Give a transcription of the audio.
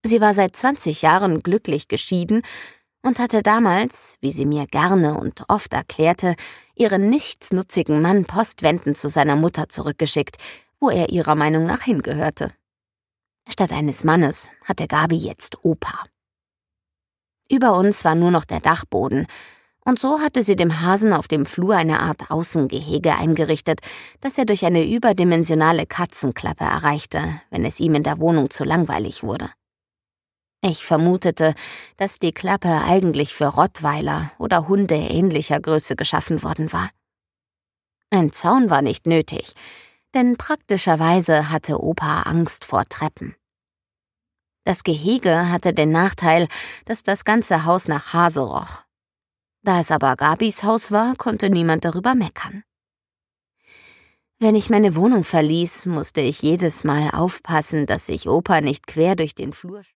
Sie war seit 20 Jahren glücklich geschieden und hatte damals, wie sie mir gerne und oft erklärte, ihren nichtsnutzigen Mann postwendend zu seiner Mutter zurückgeschickt, wo er ihrer Meinung nach hingehörte. Statt eines Mannes hatte Gabi jetzt Opa. Über uns war nur noch der Dachboden, und so hatte sie dem Hasen auf dem Flur eine Art Außengehege eingerichtet, das er durch eine überdimensionale Katzenklappe erreichte, wenn es ihm in der Wohnung zu langweilig wurde. Ich vermutete, dass die Klappe eigentlich für Rottweiler oder Hunde ähnlicher Größe geschaffen worden war. Ein Zaun war nicht nötig, denn praktischerweise hatte Opa Angst vor Treppen. Das Gehege hatte den Nachteil, dass das ganze Haus nach Hase roch. Da es aber Gabis Haus war, konnte niemand darüber meckern. Wenn ich meine Wohnung verließ, musste ich jedes Mal aufpassen, dass sich Opa nicht quer durch den Flur